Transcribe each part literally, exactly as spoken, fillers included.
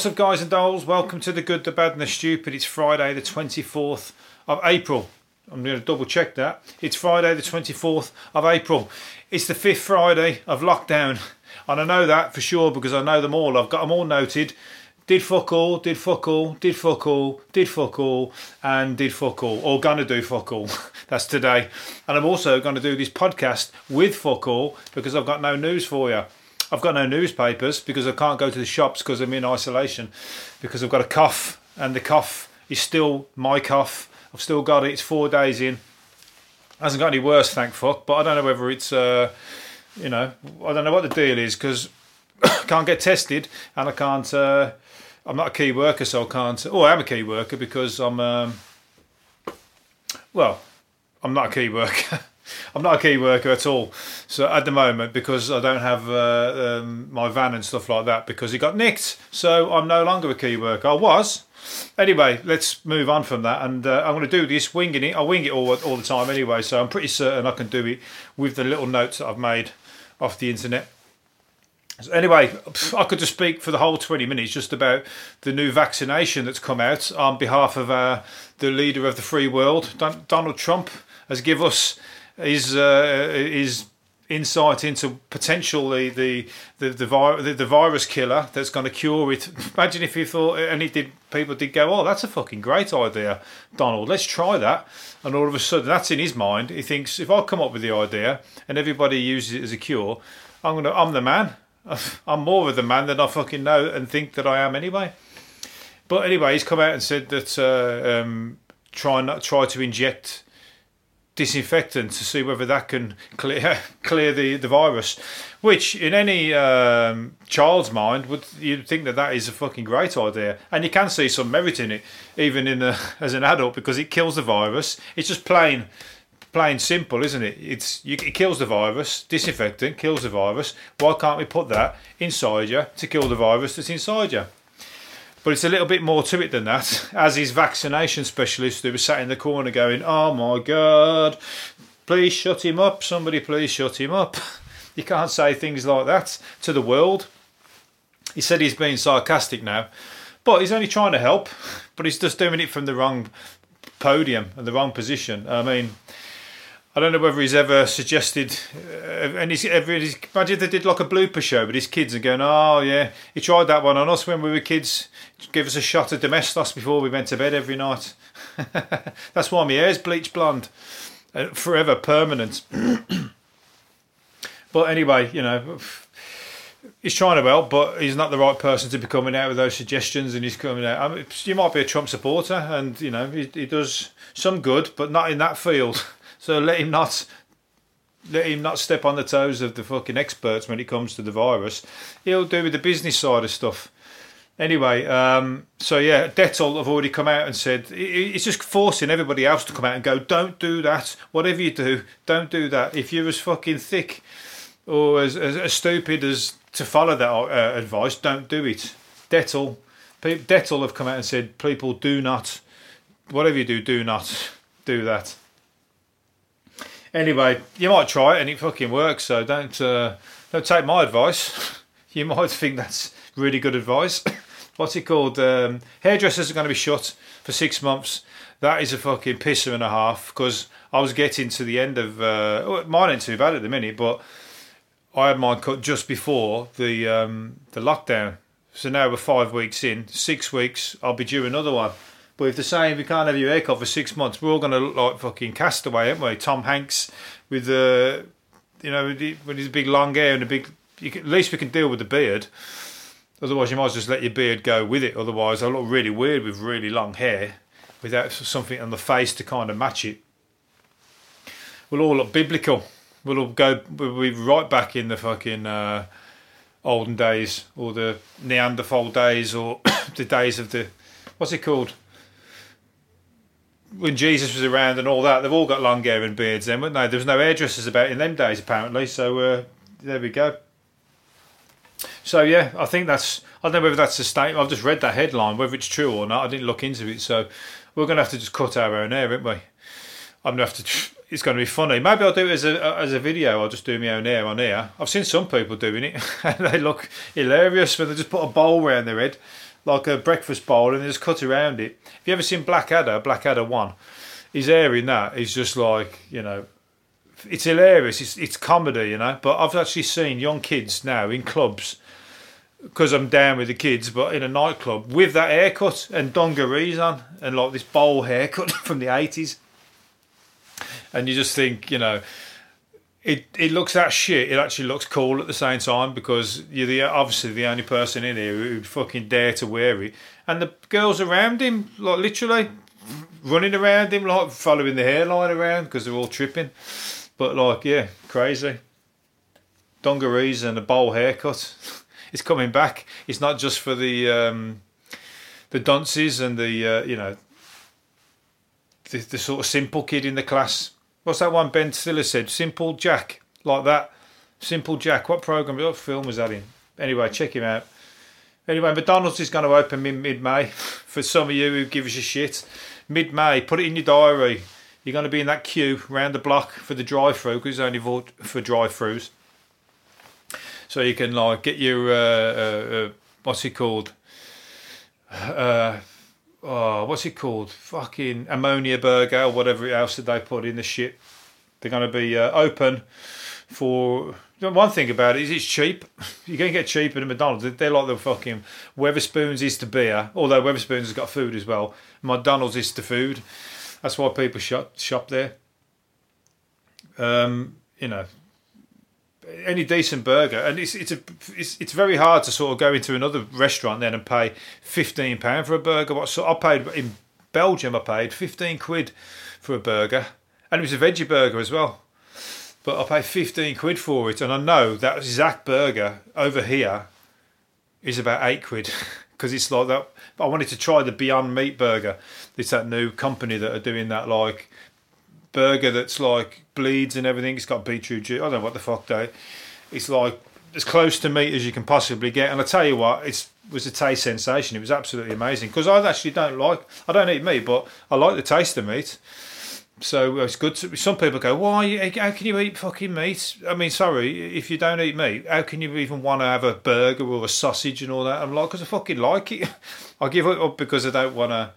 What's up, guys and dolls? Welcome to The Good, The Bad and The Stupid. It's Friday the twenty-fourth of April. I'm going to double check that. It's Friday the twenty-fourth of April. It's the fifth Friday of lockdown. And I know that for sure because I know them all. I've got them all noted. Did fuck all, did fuck all, did fuck all, did fuck all, and did fuck all. Or gonna do fuck all. That's today. And I'm also going to do this podcast with fuck all because I've got no news for you. I've got no newspapers because I can't go to the shops because I'm in isolation because I've got a cough and the cough is still my cough. I've still got it. It's four days in. Hasn't got any worse, thank fuck. But I don't know whether it's, uh, you know, I don't know what the deal is because I can't get tested and I can't, uh, I'm not a key worker, so I can't, oh, I am a key worker because I'm, um, well, I'm not a key worker. I'm not a key worker at all. So at the moment, because I don't have uh, um, my van and stuff like that, because it got nicked. So I'm no longer a key worker. I was. Anyway, let's move on from that. And uh, I'm going to do this winging it. I wing it all, all the time anyway. So I'm pretty certain I can do it with the little notes that I've made off the internet. So anyway, I could just speak for the whole twenty minutes just about the new vaccination that's come out on behalf of uh, the leader of the free world, Don Donald Trump, has given us his uh, his insight into potentially the the the, vi the the virus killer that's going to cure it. Imagine if you thought, and it did, people did go, oh, that's a fucking great idea, Donald, let's try that. And all of a sudden, that's in his mind. He thinks, if I come up with the idea and everybody uses it as a cure, I'm gonna, I'm the man. I'm more of the man than I fucking know and think that I am anyway. But anyway, he's come out and said that uh, um, try not try to inject disinfectant to see whether that can clear clear the the virus, which in any um, child's mind would, you'd think that that is a fucking great idea, and you can see some merit in it even in a, as an adult, because it kills the virus. It's just plain plain simple, isn't it? It's you, it kills the virus. Disinfectant kills the virus. Why can't we put that inside you to kill the virus that's inside you? But it's a little bit more to it than that. As his vaccination specialist who was sat in the corner going, oh my God, please shut him up. Somebody please shut him up. You can't say things like that to the world. He said he's being sarcastic now, but he's only trying to help. But he's just doing it from the wrong podium and the wrong position. I mean, I don't know whether he's ever suggested, uh, and he's ever, he's, imagine if they did like a blooper show with his kids and going, oh yeah, he tried that one on us when we were kids, give us a shot of Domestos before we went to bed every night. That's why my hair's bleached blonde, uh, forever, permanent. But anyway, you know, he's trying to help, but he's not the right person to be coming out with those suggestions, and he's coming out. I mean, you might be a Trump supporter, and you know, he, he does some good, but not in that field. So let him not let him not step on the toes of the fucking experts when it comes to the virus. He'll do with the business side of stuff. Anyway, um, so yeah, Dettol have already come out and said it's just forcing everybody else to come out and go, don't do that. Whatever you do, don't do that. If you're as fucking thick or as, as, as stupid as to follow that uh, advice, don't do it. Dettol, Dettol have come out and said, people do not, whatever you do, do not do that. Anyway, you might try it and it fucking works, so don't uh, don't take my advice. You might think that's really good advice. What's it called? Um, hairdressers are going to be shut for six months. That is a fucking pisser and a half, because I was getting to the end of... Uh, well, mine ain't too bad at the minute, but I had mine cut just before the, um, the lockdown. So now we're five weeks in. Six weeks, I'll be due another one. But if they're saying we can't have your haircut for six months, we're all going to look like fucking Castaway, aren't we? Tom Hanks with the, you know, with his big long hair and a big. You can, at least we can deal with the beard. Otherwise, you might as well just let your beard go with it. Otherwise, I look really weird with really long hair without something on the face to kind of match it. We'll all look biblical. We'll all go. We'll be right back in the fucking uh, olden days, or the Neanderthal days, or the days of the, what's it called? When Jesus was around and all that. They've all got long hair and beards then, weren't they? There was no hairdressers about in them days, apparently. So uh, there we go. So yeah, I think that's, I don't know whether that's a statement. I've just read that headline, whether it's true or not. I didn't look into it. So we're going to have to just cut our own hair, aren't we? I'm going to have to, it's going to be funny. Maybe I'll do it as a, as a video. I'll just do my own hair on here. I've seen some people doing it. And they look hilarious when they just put a bowl around their head like a breakfast bowl, and they just cut around it. Have you ever seen Blackadder? Blackadder one. His hair in that is just like, you know, it's hilarious. It's it's comedy, you know. But I've actually seen young kids now in clubs, because I'm down with the kids, but in a nightclub with that haircut and dungarees on and like this bowl haircut from the eighties. And you just think, you know, it it looks that shit. It actually looks cool at the same time, because you're the obviously the only person in here who'd fucking dare to wear it. And the girls around him, like literally running around him, like following the hairline around, because they're all tripping. But like, yeah, crazy. Dungarees and a bowl haircut. It's coming back. It's not just for the um, the dunces and the uh, you know the, the sort of simple kid in the class. What's that one Ben Stiller said? Simple Jack, like that. Simple Jack. What program? What film was that in? Anyway, check him out. Anyway, McDonald's is going to open in mid-May. For some of you who give us a shit, mid-May. Put it in your diary. You're going to be in that queue round the block for the drive-through, because it's only for, for drive-throughs. So you can like get your uh, uh, uh, what's it called? Uh, oh, what's it called? Fucking ammonia burger or whatever else that they put in the shit. They're going to be uh, open for. One thing about it is it's cheap. You're going to get cheaper than McDonald's. They're like the fucking Weatherspoons is to beer, although Weatherspoons has got food as well. McDonald's is to food. That's why people shop shop there. Um, you know. Any decent burger, and it's it's a it's it's very hard to sort of go into another restaurant then and pay fifteen pound for a burger. What so I paid in Belgium? I paid fifteen quid for a burger, and it was a veggie burger as well. But I paid fifteen quid for it, and I know that exact burger over here is about eight quid because it's like that. But I wanted to try the Beyond Meat burger. It's that new company that are doing that like. Burger that's like bleeds and everything. It's got beetroot juice. I don't know what the fuck they. It's like as close to meat as you can possibly get. And I tell you what, it was a taste sensation. It was absolutely amazing, because I actually don't like. I don't eat meat, but I like the taste of meat. So it's good. To, some people go, "Why? How can you eat fucking meat?" I mean, sorry, if you don't eat meat, how can you even want to have a burger or a sausage and all that? I'm like, because I fucking like it. I give it up because I don't want to.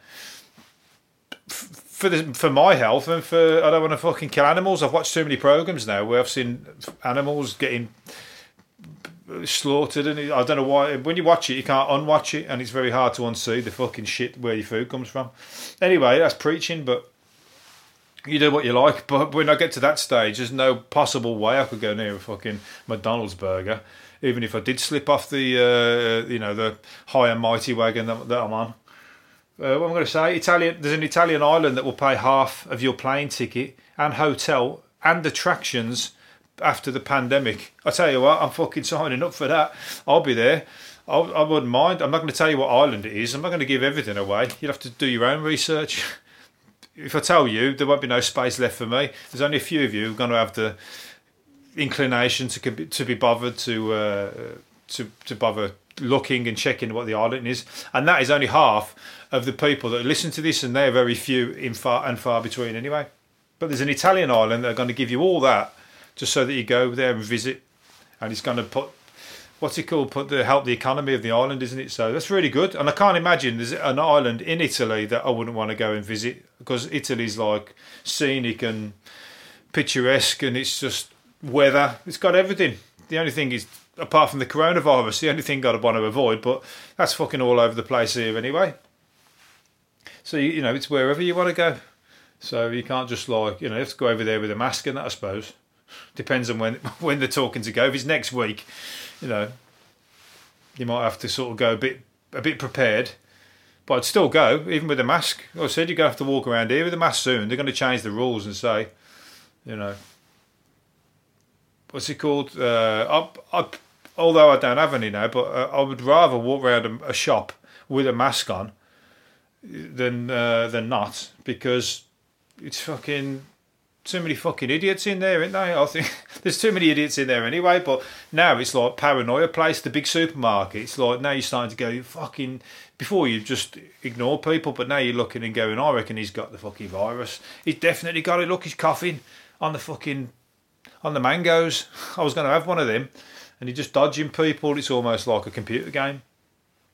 For the, for my health and for I don't want to fucking kill animals. I've watched too many programs now where I've seen animals getting slaughtered, and I don't know why. When you watch it, you can't unwatch it, and it's very hard to unsee the fucking shit where your food comes from. Anyway, that's preaching, but you do what you like. But when I get to that stage, there's no possible way I could go near a fucking McDonald's burger, even if I did slip off the uh, you know the high and mighty wagon that, that I'm on. Uh, what I'm going to say, Italian. There's an Italian island that will pay half of your plane ticket and hotel and attractions after the pandemic. I tell you what, I'm fucking signing up for that. I'll be there. I'll, I wouldn't mind. I'm not going to tell you what island it is. I'm not going to give everything away. You'll have to do your own research. If I tell you, there won't be no space left for me. There's only a few of you who are going to have the inclination to to be bothered to uh, to to bother looking and checking what the island is, and that is only half of the people that listen to this, and they're very few in far and far between anyway. But there's an Italian island that are going to give you all that just so that you go there and visit, and it's going to put what's it called put the help the economy of the island, isn't it? So that's really good. And I can't imagine there's an island in Italy that I wouldn't want to go and visit, because Italy's like scenic and picturesque, and it's just weather, it's got everything. The only thing is, apart from the coronavirus, the only thing I'd want to avoid, but that's fucking all over the place here anyway. So, you know, it's wherever you want to go. So you can't just like, you know, you have to go over there with a mask and that, I suppose. Depends on when when they're talking to go. If it's next week, you know, you might have to sort of go a bit a bit prepared. But I'd still go, even with a mask. Like I said, you're going to have to walk around here with a mask soon. They're going to change the rules and say, you know, what's it called? Uh, I, I, although I don't have any now, but uh, I would rather walk around a, a shop with a mask on than uh, than not, because it's fucking too many fucking idiots in there, isn't there? I think there's too many idiots in there anyway. But now it's like paranoia place, the big supermarket. It's like now you're starting to go fucking. Before you just ignore people, but now you're looking and going, I reckon he's got the fucking virus. He's definitely got it. Look, he's coughing on the fucking on the mangoes. I was going to have one of them, and he's just dodging people. It's almost like a computer game.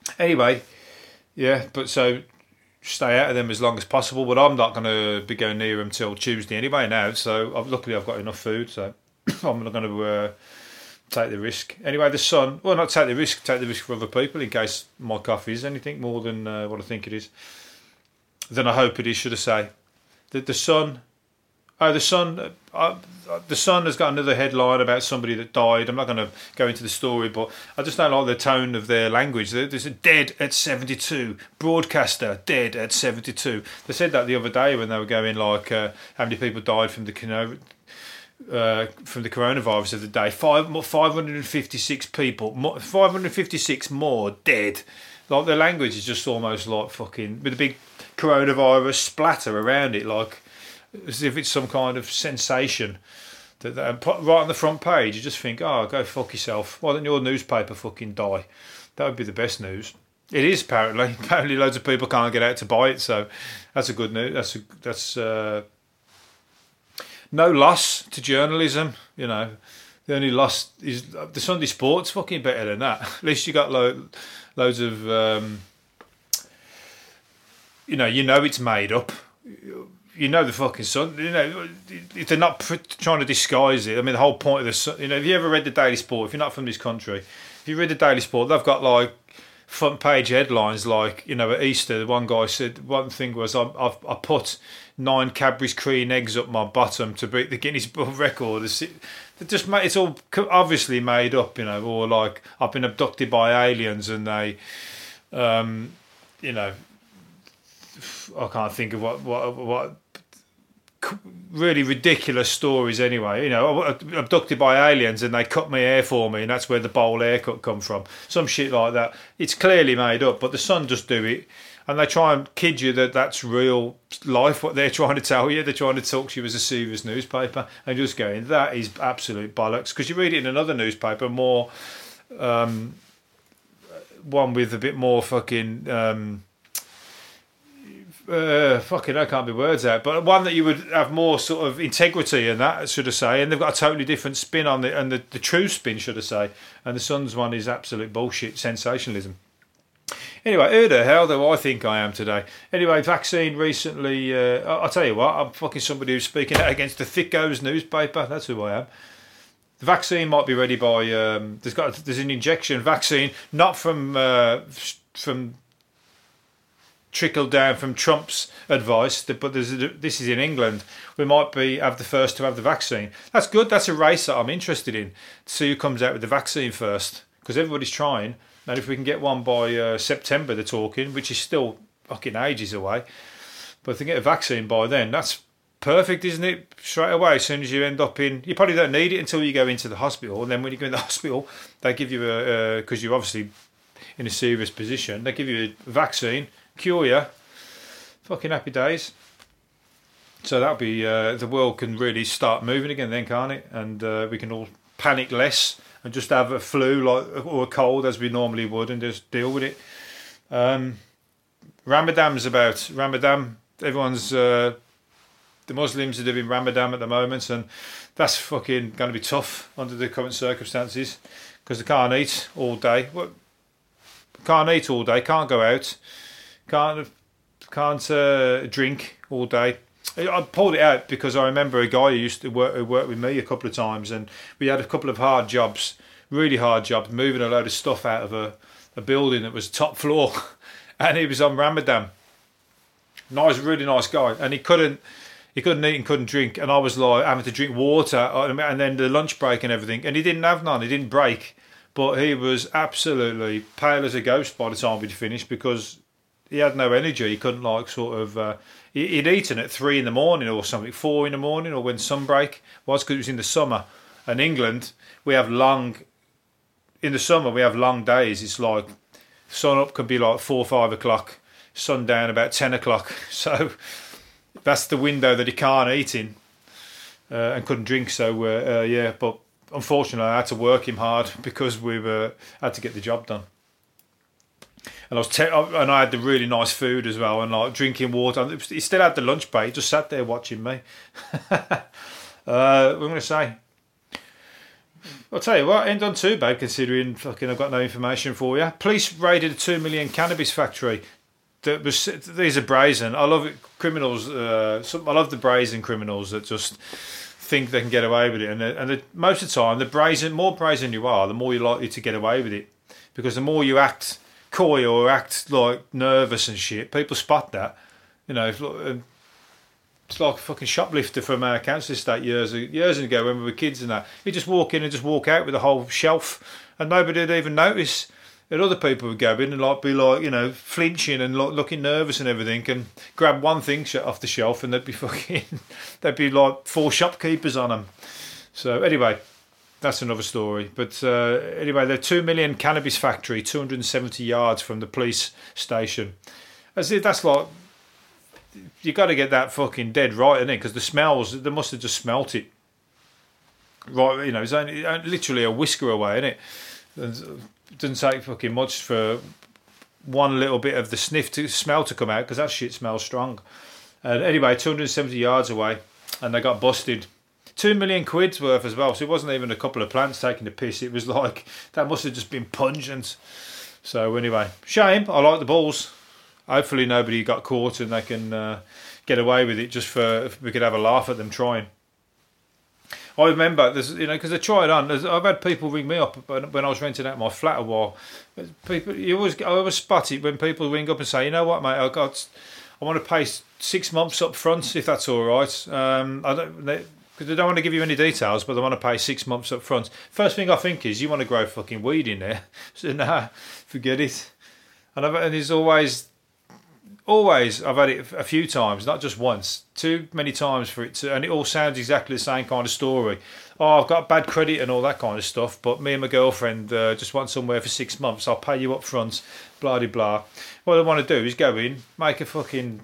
Anyway, yeah, but so stay out of them as long as possible. But I'm not going to be going near them till Tuesday anyway now. So I've, luckily I've got enough food, so I'm not going to uh, take the risk. Anyway, the sun, well, not take the risk, take the risk for other people in case my coffee is anything more than uh, what I think it is. Than I hope it is, should I say. The, the sun, oh, the sun, uh, the sun has got another headline about somebody that died. I'm not going to go into the story, but I just don't like the tone of their language. There's a dead at seventy-two, broadcaster dead at seventy-two. They said that the other day when they were going like, uh, how many people died from the uh, from the coronavirus of the day. Five, five hundred fifty-six people, five hundred fifty-six more dead. Like their language is just almost like fucking, with a big coronavirus splatter around it, like as if it's some kind of sensation that, that put right on the front page. You just think, oh, go fuck yourself. Why don't your newspaper fucking die? That would be the best news. It is apparently. Apparently, loads of people can't get out to buy it, so that's a good news. That's a, that's uh, no loss to journalism. You know, the only loss is the Sunday Sport's fucking better than that. At least you got lo- loads of. Um, You know, you know it's made up. You know the fucking Sun. You know, if they're not pr- trying to disguise it. I mean, the whole point of the Sun. You know, have you ever read the Daily Sport? If you're not from this country, if you read the Daily Sport, they've got like front page headlines. Like, you know, at Easter, one guy said one thing was, "I I've, I put nine Cadbury's cream eggs up my bottom to beat the Guinness Book record." It's, it just it's all obviously made up. You know, or like I've been abducted by aliens and they, um, you know. I can't think of what what what really ridiculous stories anyway. You know, abducted by aliens and they cut my hair for me, and that's where the bowl haircut come from. Some shit like that. It's clearly made up, but the Sun just do it, and they try and kid you that that's real life. What they're trying to tell you, they're trying to talk to you as a serious newspaper, and just going, that is absolute bollocks. Because you read it in another newspaper, more um, one with a bit more fucking. Um, Uh, fucking, I can't be words out, but one that you would have more sort of integrity in that, should I say, and they've got a totally different spin on it, and the, the true spin, should I say, and the Sun's one is absolute bullshit, sensationalism. Anyway, who the hell do I think I am today? Anyway, vaccine recently, uh, I'll tell you what, I'm fucking somebody who's speaking out against the Thickos newspaper, that's who I am. The vaccine might be ready by, um, there's got there's an injection vaccine, not from uh, from trickled down from Trump's advice, but there's a, this is in England. We might be have the first to have the vaccine. That's good. That's a race that I'm interested in. To see who comes out with the vaccine first, because everybody's trying. And if we can get one by uh, September, they're talking, which is still fucking ages away. But if they get a vaccine by then, that's perfect, isn't it? Straight away, as soon as you end up in, you probably don't need it until you go into the hospital. And then when you go in the hospital, they give you a, because you're obviously in a serious position, they give you a vaccine. Cure you, fucking happy days. So that'll be uh, the world can really start moving again then, can't it? And uh, we can all panic less and just have a flu like or a cold as we normally would and just deal with it. Um, Ramadan's about Ramadan. Everyone's uh, the Muslims are doing Ramadan at the moment, and that's fucking going to be tough under the current circumstances because they can't eat all day. Well, can't eat all day. Can't go out. Can't can't uh, drink all day. I pulled it out because I remember a guy who used to work who worked with me a couple of times, and we had a couple of hard jobs, really hard jobs, moving a load of stuff out of a, a building that was top floor, and he was on Ramadan. Nice, really nice guy, and he couldn't he couldn't eat and couldn't drink, and I was like having to drink water, and then the lunch break and everything, and he didn't have none, he didn't break, but he was absolutely pale as a ghost by the time we'd finished because he had no energy. He couldn't like sort of. Uh, he'd eaten at three in the morning or something, four in the morning, or when sunbreak was, because it was in the summer. And England, we have long. In the summer, we have long days. It's like sun up can be like four, five o'clock, sundown about ten o'clock. So that's the window that he can't eat in uh, and couldn't drink. So uh, uh, yeah, but unfortunately, I had to work him hard because we were had to get the job done. And I was te- and I had the really nice food as well, and like drinking water. He still had the lunch break. He just sat there watching me. uh, what am I going to say? I'll tell you what, ain't done too bad considering fucking I've got no information for you. Police raided a two million cannabis factory. That was, these are brazen. I love it. Criminals. Uh, some, I love the brazen criminals that just think they can get away with it. And the, and the, most of the time, the brazen, more brazen you are, the more you're likely to get away with it. Because the more you act coy or act like nervous and shit, people spot that. You know, it's like a fucking shoplifter from our council estate years years ago when we were kids and that. He'd just walk in and just walk out with a whole shelf, and nobody would even notice. And other people would go in and like be like, you know, flinching and like, looking nervous and everything, and grab one thing off the shelf, and there'd be fucking, there'd be like four shopkeepers on them. So anyway, that's another story. But uh, anyway, the two million cannabis factory, two hundred seventy yards from the police station. That's that's like, you got to get that fucking dead right, isn't it? Because the smells, they must have just smelt it. Right, you know, it's only literally a whisker away, isn't it? It doesn't take fucking much for one little bit of the sniff to smell to come out, because that shit smells strong. And anyway, two hundred seventy yards away, and they got busted. Two million quid's worth as well. So it wasn't even a couple of plants taking the piss. It was like, that must have just been pungent. So anyway, shame. I like the balls. Hopefully nobody got caught and they can uh, get away with it, just for if we could have a laugh at them trying. I remember, there's, you know, because they try it on. There's, I've had people ring me up when I was renting out my flat a while. People, you always, I always spot it when people ring up and say, you know what, mate, I got, I want to pay six months up front if that's all right. Um, I don't, they, because they don't want to give you any details, but they want to pay six months up front. First thing I think is, you want to grow fucking weed in there. So nah, forget it. And, I've, and there's always. Always, I've had it a few times, not just once, too many times for it to, and it all sounds exactly the same kind of story. Oh, I've got bad credit and all that kind of stuff, but me and my girlfriend uh, just want somewhere for six months. I'll pay you up front, blah de blah. What I want to do is go in, make a fucking,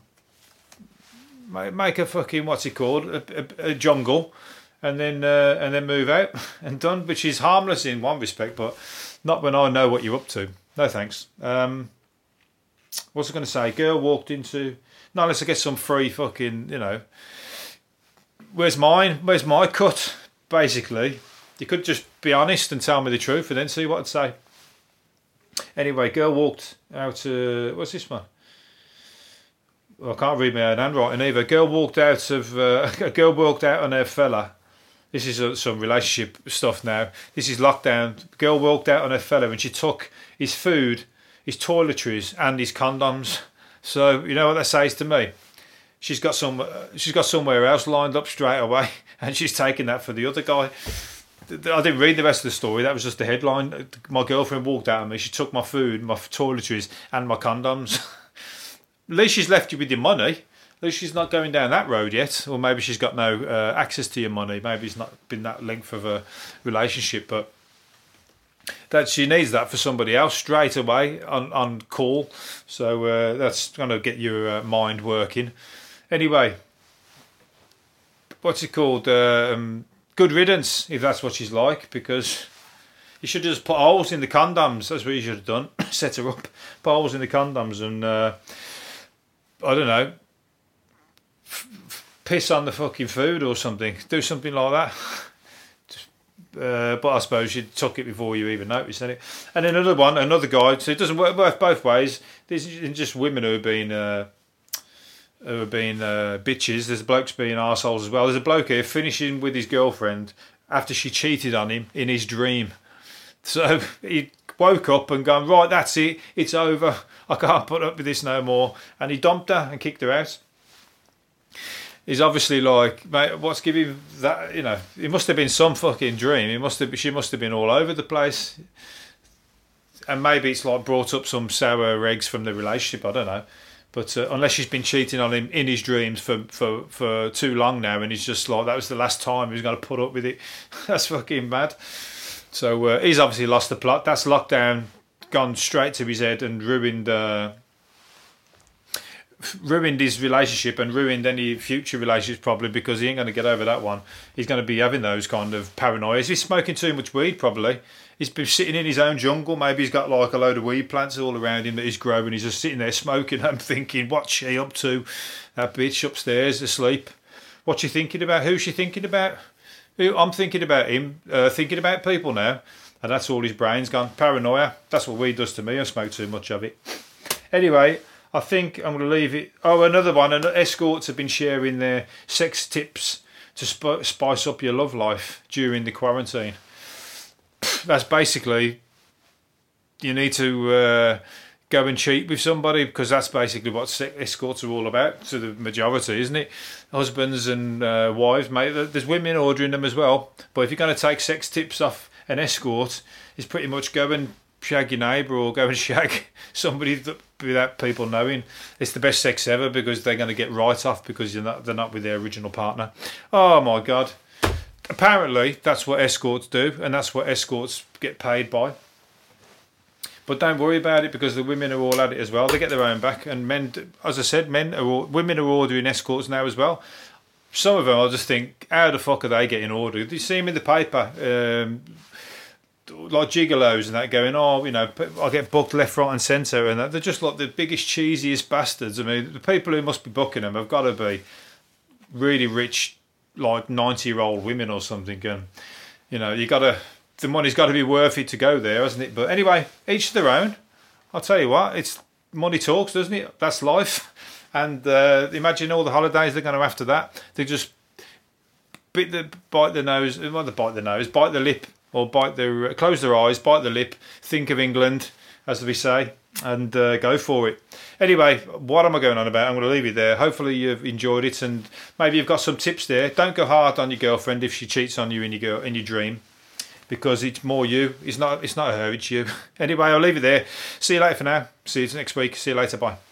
make a fucking what's it called, a, a, a jungle, and then uh, and then move out and done. Which is harmless in one respect, but not when I know what you're up to. No thanks. Um, What's I going to say? Girl walked into... No, unless I get some free fucking, you know... Where's mine? Where's my cut? Basically. You could just be honest and tell me the truth and then see what I'd say. Anyway, girl walked out... Uh, what's this one? Well, I can't read my own handwriting either. Girl walked out of... Uh, a girl walked out on her fella. This is uh, some relationship stuff now. This is lockdown. Girl walked out on her fella and she took his food... his toiletries and his condoms. So you know what that says to me? She's got some. She's got somewhere else lined up straight away, and she's taking that for the other guy. I didn't read the rest of the story. That was just the headline. My girlfriend walked out on me. She took my food, my toiletries, and my condoms. At least she's left you with your money. At least she's not going down that road yet. Or maybe she's got no uh, access to your money. Maybe it's not been that length of a relationship, but. That she needs that for somebody else straight away on, on call. So uh, that's going to get your uh, mind working. Anyway, what's it called? Uh, um, good riddance, if that's what she's like, because you should just put holes in the condoms. That's what you should have done. Set her up, put holes in the condoms, and uh, I don't know, f- f- piss on the fucking food or something. Do something like that. Uh, but I suppose you took it before you even noticed it. And then another one, another guy. So it doesn't work, work both ways. This isn't just women who have been uh, who have been uh, bitches. There's blokes being arseholes as well. There's a bloke here finishing with his girlfriend after she cheated on him in his dream. So he woke up and gone, right, that's it. It's over. I can't put up with this no more. And he dumped her and kicked her out. He's obviously like, mate, what's giving that, you know, it must have been some fucking dream. It must have, she must have been all over the place. And maybe it's like brought up some sour eggs from the relationship, I don't know. But uh, unless she's been cheating on him in his dreams for, for, for too long now, and he's just like, that was the last time he was going to put up with it. That's fucking mad. So uh, he's obviously lost the plot. That's lockdown, gone straight to his head and ruined... Uh, ruined his relationship and ruined any future relationships probably, because he ain't going to get over that one. He's going to be having those kind of paranoias. He's smoking too much weed probably. He's been sitting in his own jungle. Maybe he's got like a load of weed plants all around him that he's growing. He's just sitting there smoking. I'm thinking, what's she up to? That bitch upstairs asleep. What's she thinking about? Who's she thinking about? I'm thinking about him, uh, thinking about people now, and that's all his brain's gone. Paranoia. That's what weed does to me. I smoke too much of it. Anyway, I think I'm going to leave it. Oh, another one. Escorts have been sharing their sex tips to sp spice up your love life during the quarantine. That's basically, you need to uh, go and cheat with somebody, because that's basically what escorts are all about to the majority, isn't it? Husbands and uh, wives, mate. There's women ordering them as well. But if you're going to take sex tips off an escort, it's pretty much go and shag your neighbour or go and shag somebody that, without people knowing. It's the best sex ever, because they're going to get right off because you're not, they're not with their original partner. Oh my God. Apparently that's what escorts do, and that's what escorts get paid by. But don't worry about it, because the women are all at it as well. They get their own back, and men, as I said, men are all, women are ordering escorts now as well. Some of them, I just think, how the fuck are they getting ordered? You see them in the paper, um, like gigolos and that, going, oh, you know, I get booked left, right and centre, and that. They're just like the biggest, cheesiest bastards. I mean, the people who must be booking them have got to be really rich, like ninety year old women or something, and you know, you got to, the money's got to be worth it to go there, hasn't it? But anyway, each to their own. I'll tell you what, it's money talks, doesn't it? That's life. And uh, imagine all the holidays they're going to have after that. They just bite the bite the nose, well, they bite the nose, bite the lip, or bite their, close their eyes, bite the lip, think of England, as we say, and uh, go for it. Anyway, what am I going on about? I'm going to leave it there. Hopefully you've enjoyed it, and maybe you've got some tips there. Don't go hard on your girlfriend if she cheats on you in your girl in your dream, because it's more you. It's not. It's not her. It's you. Anyway, I'll leave it there. See you later for now. See you next week. See you later. Bye.